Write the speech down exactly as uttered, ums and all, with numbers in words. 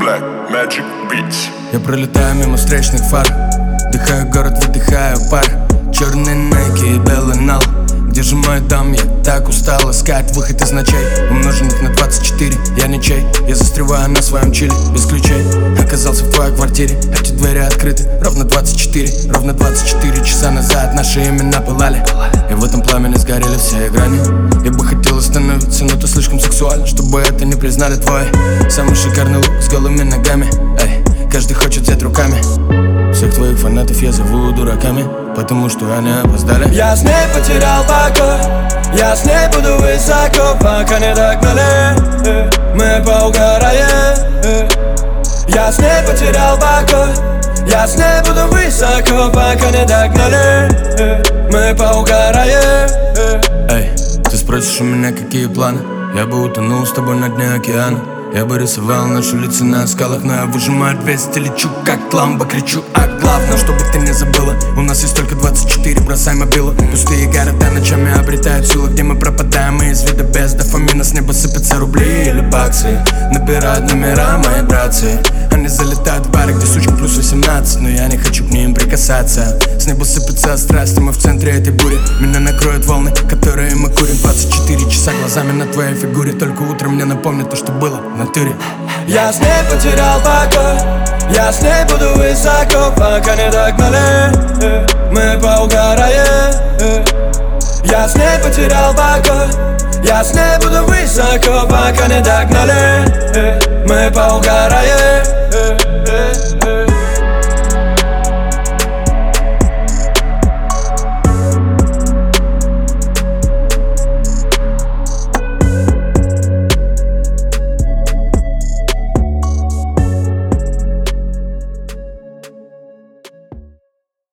Black Magic Beats. Я пролетаю мимо встречных фар, вдыхаю город, выдыхаю пар. Черные Nike и белый нал. Где же мой дом? Я так устал искать выход из ночей, умноженных на двадцать четыре. Я не чай, я застреваю на своем чиле без ключей. Оказался в твоей квартире, эти двери открыты. Ровно двадцать четыре, ровно двадцать четыре часа назад наши имена пылали, и в этом пламени сгорели все грани. Я бы хотел остановиться, но ты слишком сексуален, чтобы это не признали. Твой самый шикарный лук с голыми ногами. Эй, каждый хочет взять руками. Всех твоих фанатов я зову дураками, потому что они опоздали. Я с ней потерял покой, я с ней буду высоко, пока не догнали, э, мы поугараем. Я с ней потерял покой, я с ней буду высоко, пока не догнали, э, мы поугараем. Эй, ты спросишь у меня, какие планы? Я бы утонул с тобой на дне океана. Я бы рисовал наши лица на скалах, но я выжимаю двести, лечу как ламбо, кричу, а главное, чтобы ты не забыла, у нас есть только двадцать четыре, бросай мобилу. Пустые города ночами обретают силу, где мы пропадаем, мы из вида без дофамина. С неба сыпятся рубли или баксы, набирают номера мои братцы. Они залетают в бары, где сучка плюс восемнадцать, но я не хочу к ним прикасаться. С неба сыпятся страсти, мы в центре этой бури. Меня накроют волны, которые мы курим. Двадцать четыре часа глазами на твоей фигуре, только утром мне напомнит то, что было в натуре. Я с ней потерял покой, я с ней буду высоко, пока не догнали, э, мы поугараем. э. Я с ней потерял покой, я с ней буду высоко, пока не догнали, э, мы поугараем.